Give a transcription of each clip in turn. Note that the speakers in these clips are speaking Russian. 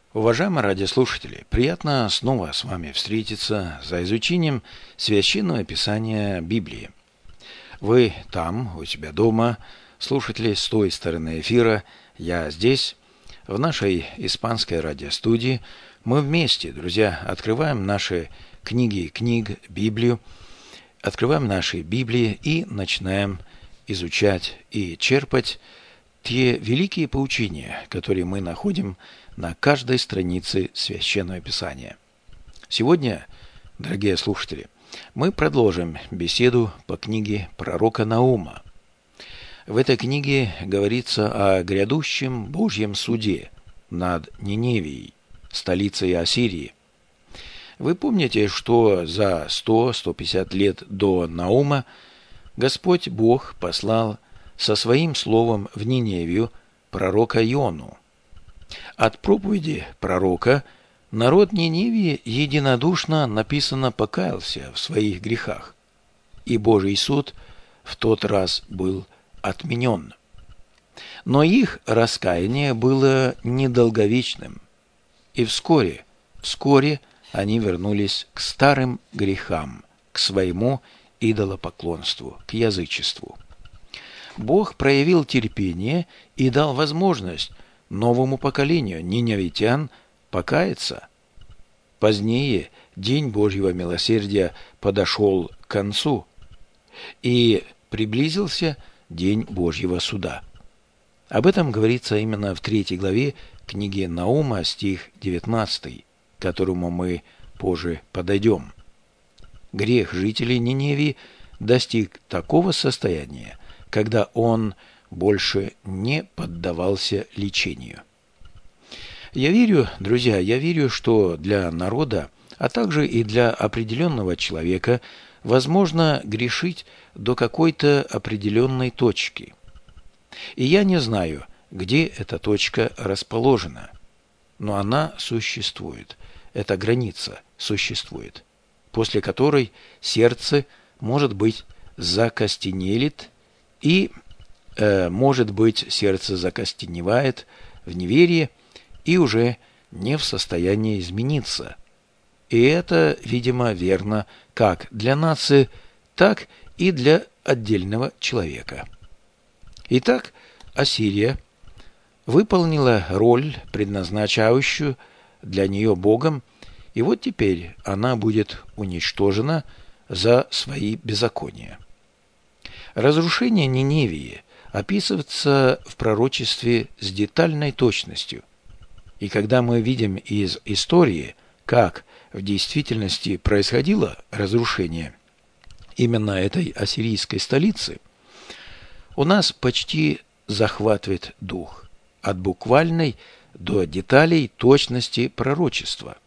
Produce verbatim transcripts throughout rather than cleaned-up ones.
Уважаемые радиослушатели, приятно снова с вами встретиться за изучением Священного Писания Библии. Вы там, у себя дома, слушатели с той стороны эфира, я здесь, в нашей испанской радиостудии. Мы вместе, друзья, открываем наши книги книг, Библию, открываем наши Библии и начинаем изучать и черпать те великие поучения, которые мы находим на каждой странице Священного Писания. Сегодня, дорогие слушатели, мы продолжим беседу по книге пророка Наума. В этой книге говорится о грядущем Божьем суде над Ниневией, столицей Ассирии. Вы помните, что за сто - сто пятьдесят лет до Наума Господь Бог послал со своим словом в Ниневию пророка Иону. От проповеди пророка народ Ниневии единодушно, написано, покаялся в своих грехах, и Божий суд в тот раз был отменен. Но их раскаяние было недолговечным, и вскоре, вскоре они вернулись к старым грехам, к своему идолопоклонству, к язычеству. Бог проявил терпение и дал возможность новому поколению ниневитян покаяться. Позднее день Божьего милосердия подошел к концу, и приблизился день Божьего суда. Об этом говорится именно в третьей главе книги Наума, стих девятнадцатый, к которому мы позже подойдем. Грех жителей Ниневии достиг такого состояния, когда он больше не поддавался лечению. Я верю, друзья, я верю, что для народа, а также и для определенного человека возможно грешить до какой-то определенной точки. И я не знаю, где эта точка расположена, но она существует, эта граница существует, после которой сердце, может быть, закостенелит, и может быть, сердце закостеневает в неверии и уже не в состоянии измениться. И это, видимо, верно как для нации, так и для отдельного человека. Итак, Ассирия выполнила роль, предназначающую для нее Богом, и вот теперь она будет уничтожена за свои беззакония. Разрушение Ниневии описывается в пророчестве с детальной точностью. И когда мы видим из истории, как в действительности происходило разрушение именно этой ассирийской столицы, у нас почти захватывает дух от буквальной до деталей точности пророчества.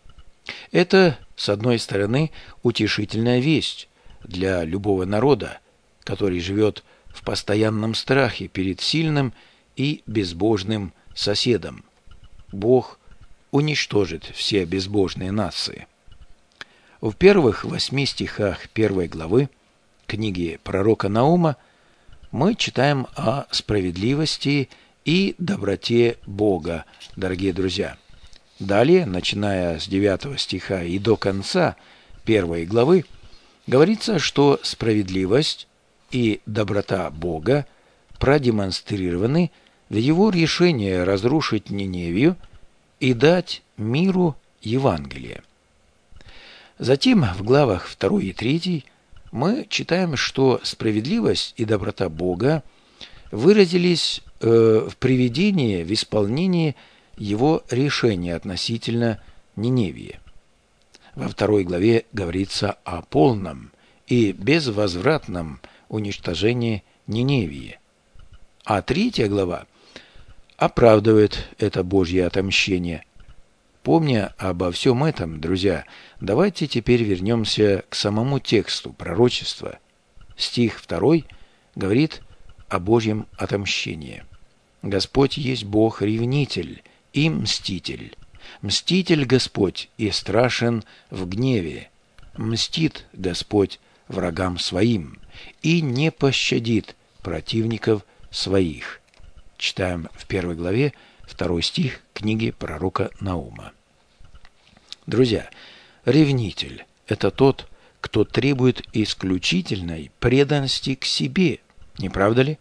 Это, с одной стороны, утешительная весть для любого народа, который живет в постоянном страхе перед сильным и безбожным соседом. Бог уничтожит все безбожные нации. В первых восьми стихах первой главы книги пророка Наума мы читаем о справедливости и доброте Бога, дорогие друзья. Далее, начиная с девятого стиха и до конца первой главы, говорится, что справедливость и доброта Бога продемонстрированы в его решении разрушить Ниневию и дать миру Евангелие. Затем в главах второй и третьей мы читаем, что справедливость и доброта Бога выразились э, в приведении, в исполнении его решения относительно Ниневии. Во второй главе говорится о полном и безвозвратном уничтожение Ниневии. А третья глава оправдывает это Божье отомщение. Помня обо всем этом, друзья, давайте теперь вернемся к самому тексту пророчества. Стих второй говорит о Божьем отомщении. «Господь есть Бог-ревнитель и мститель. Мститель Господь и страшен в гневе. Мстит Господь врагам своим и не пощадит противников своих». Читаем в первой главе второй стих книги пророка Наума. Друзья, ревнитель – это тот, кто требует исключительной преданности к себе, не правда ли?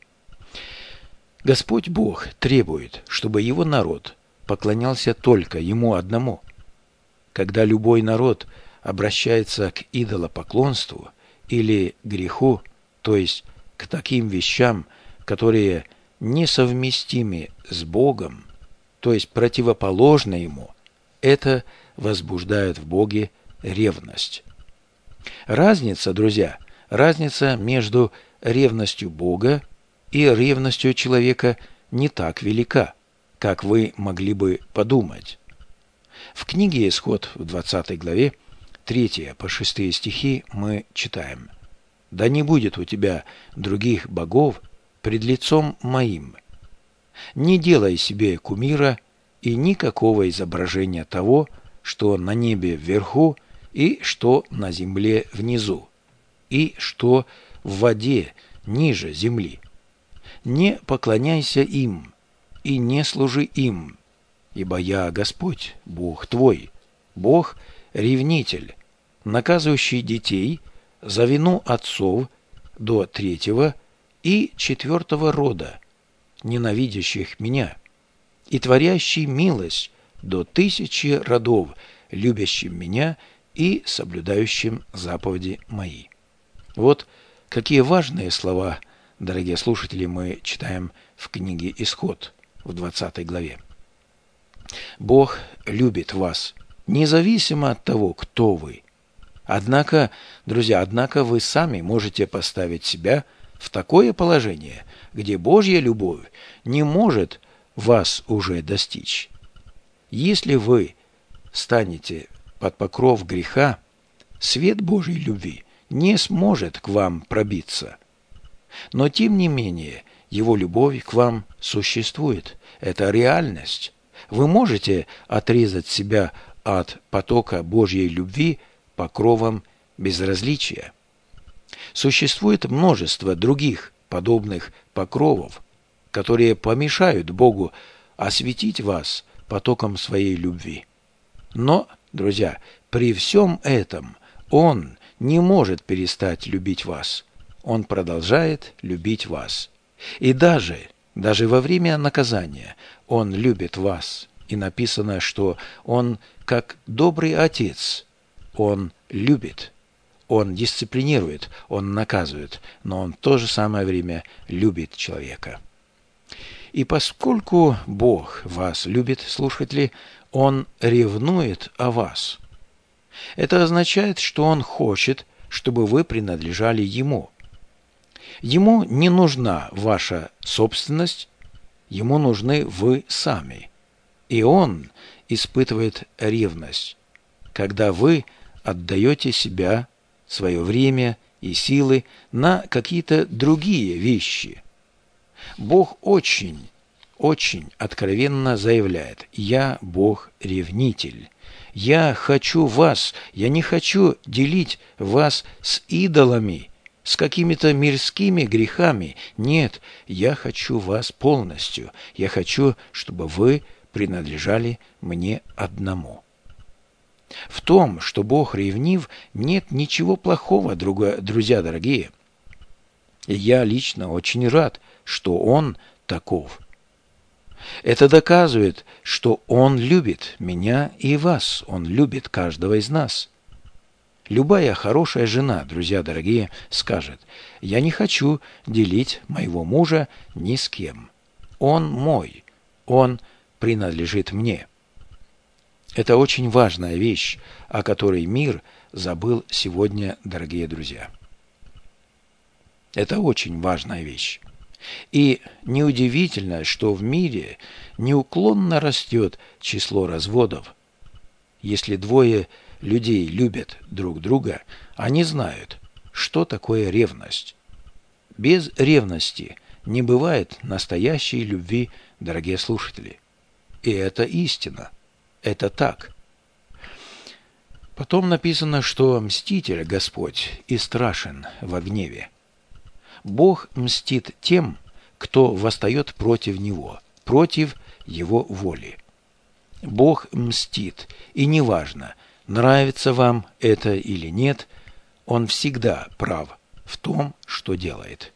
Господь Бог требует, чтобы Его народ поклонялся только Ему одному. Когда любой народ обращается к идолопоклонству или греху, то есть к таким вещам, которые несовместимы с Богом, то есть противоположны Ему, это возбуждает в Боге ревность. Разница, друзья, разница между ревностью Бога и ревностью человека не так велика, как вы могли бы подумать. В книге «Исход» в двадцатой главе, третьего по шестые стихи мы читаем: «Да не будет у тебя других богов пред лицом моим. Не делай себе кумира и никакого изображения того, что на небе вверху и что на земле внизу, и что в воде ниже земли. Не поклоняйся им и не служи им, ибо я Господь, Бог твой, Бог ревнитель, наказывающий детей за вину отцов до третьего и четвертого рода, ненавидящих меня, и творящий милость до тысячи родов, любящим меня и соблюдающим заповеди мои». Вот какие важные слова, дорогие слушатели, мы читаем в книге «Исход» в двадцатой главе. Бог любит вас, независимо от того, кто вы. Однако, друзья, однако вы сами можете поставить себя в такое положение, где Божья любовь не может вас уже достичь. Если вы станете под покров греха, свет Божьей любви не сможет к вам пробиться. Но, тем не менее, Его любовь к вам существует. Это реальность. Вы можете отрезать себя от потока Божьей любви покровом безразличия. Существует множество других подобных покровов, которые помешают Богу осветить вас потоком своей любви. Но, друзья, при всем этом Он не может перестать любить вас. Он продолжает любить вас. И даже, даже во время наказания Он любит вас. И написано, что Он, как добрый отец, Он любит, Он дисциплинирует, Он наказывает, но Он в то же самое время любит человека. И поскольку Бог вас любит, слушатели, Он ревнует о вас. Это означает, что Он хочет, чтобы вы принадлежали Ему. Ему не нужна ваша собственность, Ему нужны вы сами. И Он испытывает ревность, когда вы отдаете себя, свое время и силы на какие-то другие вещи. Бог очень, очень откровенно заявляет: «Я Бог-ревнитель. Я хочу вас, я не хочу делить вас с идолами, с какими-то мирскими грехами. Нет, я хочу вас полностью. Я хочу, чтобы вы принадлежали мне одному». В том, что Бог ревнив, нет ничего плохого, друзья дорогие. И я лично очень рад, что Он таков. Это доказывает, что Он любит меня и вас, Он любит каждого из нас. Любая хорошая жена, друзья дорогие, скажет: «Я не хочу делить моего мужа ни с кем. Он мой, он принадлежит мне». Это очень важная вещь, о которой мир забыл сегодня, дорогие друзья. Это очень важная вещь. И неудивительно, что в мире неуклонно растет число разводов. Если двое людей любят друг друга, они знают, что такое ревность. Без ревности не бывает настоящей любви, дорогие слушатели. И это истина. Это так. Потом написано, что мститель Господь и страшен во гневе. Бог мстит тем, кто восстает против Него, против Его воли. Бог мстит, и неважно, нравится вам это или нет, Он всегда прав в том, что делает.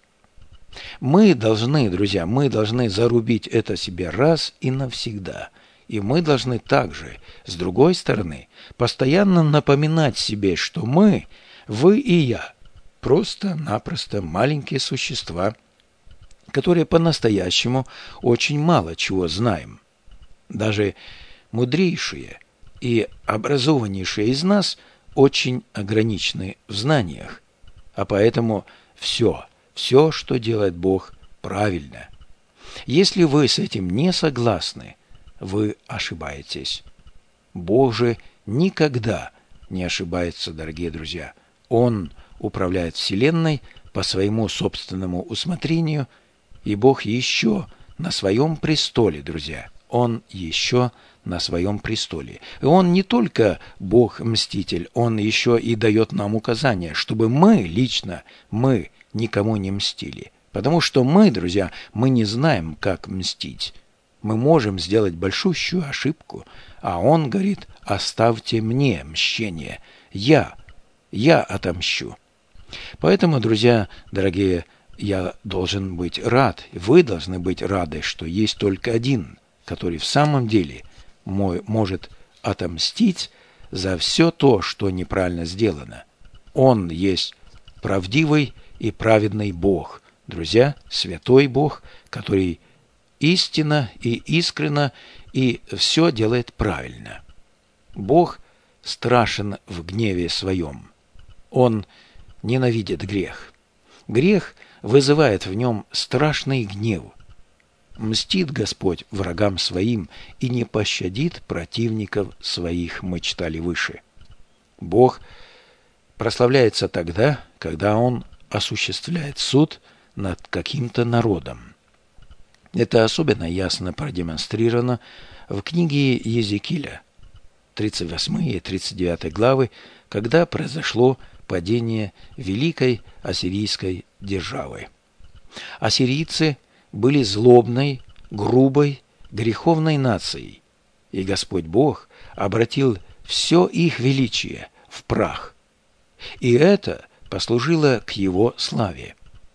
Мы должны, друзья, мы должны зарубить это себе раз и навсегда. И мы должны также, с другой стороны, постоянно напоминать себе, что мы, вы и я, просто-напросто маленькие существа, которые по-настоящему очень мало чего знаем. Даже мудрейшие и образованнейшие из нас очень ограничены в знаниях, а поэтому все, все, что делает Бог, правильно. Если вы с этим не согласны, вы ошибаетесь. Бог же никогда не ошибается, дорогие друзья. Он управляет Вселенной по своему собственному усмотрению, и Бог еще на своем престоле, друзья. Он еще на своем престоле. И Он не только Бог-мститель, Он еще и дает нам указания, чтобы мы лично, мы никому не мстили. Потому что мы, друзья, мы не знаем, как мстить. Мы можем сделать большущую ошибку, а Он говорит: оставьте мне мщение, я, я отомщу. Поэтому, друзья, дорогие, я должен быть рад, вы должны быть рады, что есть только один, который в самом деле мой, может отомстить за все то, что неправильно сделано. Он есть правдивый и праведный Бог, друзья, святой Бог, который истинно и искренно и все делает правильно. Бог страшен в гневе своем. Он ненавидит грех. Грех вызывает в нем страшный гнев. Мстит Господь врагам своим и не пощадит противников своих, мы читали выше. Бог прославляется тогда, когда Он осуществляет суд над каким-то народом. Это особенно ясно продемонстрировано в книге Иезекииля, тридцать восьмой и тридцать девятой главы, когда произошло падение великой ассирийской державы. Ассирийцы были злобной, грубой, греховной нацией, и Господь Бог обратил все их величие в прах. И это послужило к Его славе.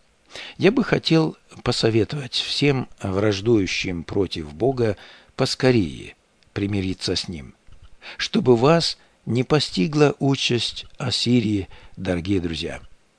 Я бы хотел посоветовать всем враждующим против Бога поскорее примириться с Ним, чтобы вас не постигла участь Ассирии, дорогие друзья.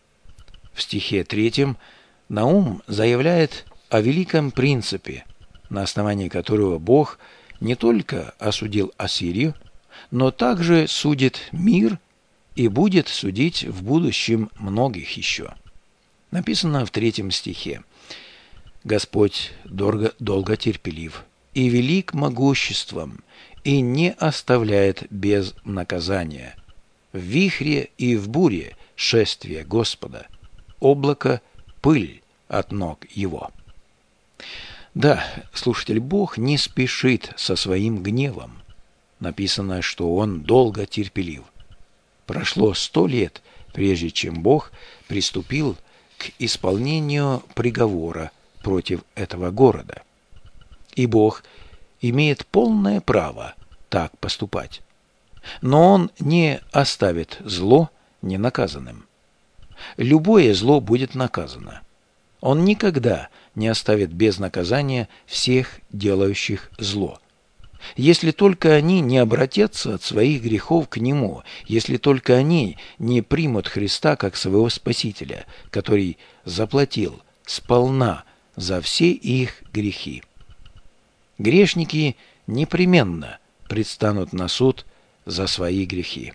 В стихе третьем Наум заявляет о великом принципе, на основании которого Бог не только осудил Ассирию, но также судит мир и будет судить в будущем многих еще. Написано в третьем стихе: «Господь долго, долго терпелив и велик могуществом, и не оставляет без наказания. В вихре и в буре шествие Господа, облако — пыль от ног Его». Да, слушатель, Бог не спешит со своим гневом. Написано, что Он долго терпелив. Прошло сто лет, прежде чем Бог приступил к исполнению приговора против этого города. И Бог имеет полное право так поступать. Но Он не оставит зло ненаказанным. Любое зло будет наказано. Он никогда не оставит без наказания всех делающих зло. Если только они не обратятся от своих грехов к Нему, если только они не примут Христа как своего Спасителя, который заплатил сполна за все их грехи. Грешники непременно предстанут на суд за свои грехи.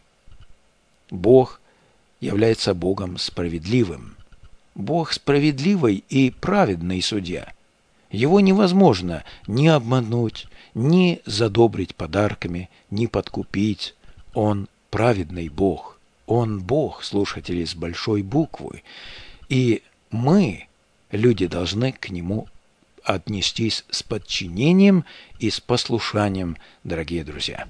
Бог является Богом справедливым. Бог справедливый и праведный судья. Его невозможно ни обмануть, ни задобрить подарками, ни подкупить. Он праведный Бог. Он Бог, слушатели, с большой буквы. И мы, люди, должны к Нему отнестись с подчинением и с послушанием, дорогие друзья.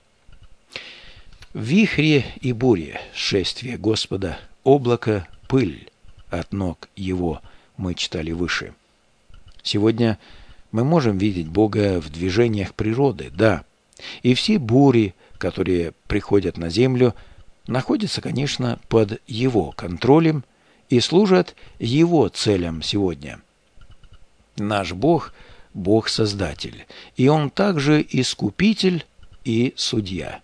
В вихре и буре шествие Господа, облако, пыль от ног Его, мы читали выше. Сегодня Мы можем видеть Бога в движениях природы, да. И все бури, которые приходят на землю, находятся, конечно, под Его контролем и служат Его целям сегодня. Наш Бог – Бог-Создатель, и Он также Искупитель и Судья.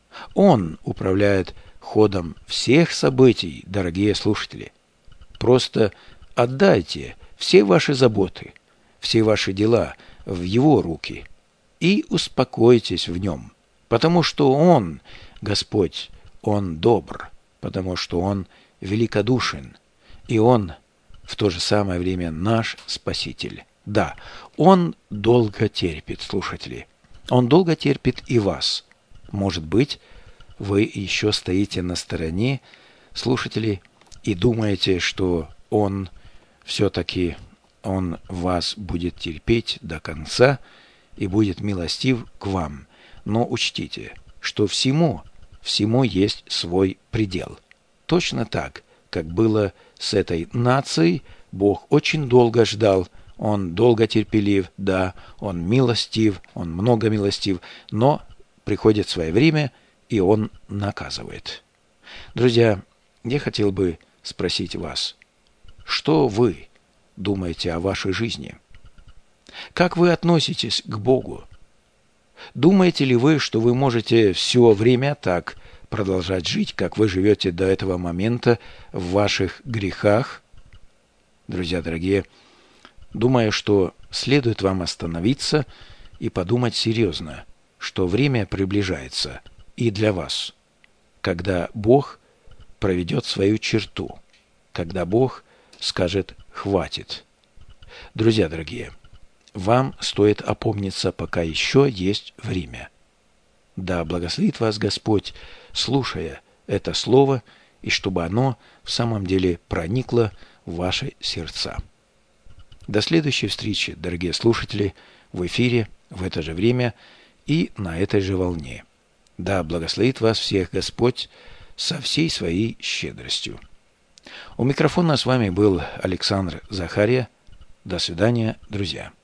Он управляет ходом всех событий, дорогие слушатели. Просто отдайте все ваши заботы, все ваши дела в Его руки и успокойтесь в Нем, потому что Он, Господь, Он добр, потому что Он великодушен, и Он в то же самое время наш Спаситель. Да, Он долго терпит, слушатели. Он долго терпит и вас. Может быть, вы еще стоите на стороне, слушатели, и думаете, что Он все-таки, Он вас будет терпеть до конца и будет милостив к вам. Но учтите, что всему, всему есть свой предел. Точно так, как было с этой нацией, Бог очень долго ждал, Он долго терпелив, да, Он милостив, Он много милостив, но приходит свое время, и Он наказывает. Друзья, я хотел бы спросить вас, что вы думаете о вашей жизни? Как вы относитесь к Богу? Думаете ли вы, что вы можете все время так продолжать жить, как вы живете до этого момента в ваших грехах? Друзья дорогие, думаю, что следует вам остановиться и подумать серьезно, что время приближается и для вас, когда Бог проведет свою черту, когда Бог скажет «хватит». Друзья дорогие, вам стоит опомниться, пока еще есть время. Да благословит вас Господь, слушая это слово, и чтобы оно в самом деле проникло в ваши сердца. До следующей встречи, дорогие слушатели, в эфире в это же время и на этой же волне. Да благословит вас всех Господь со всей своей щедростью. У микрофона с вами был Александр Захария. До свидания, друзья.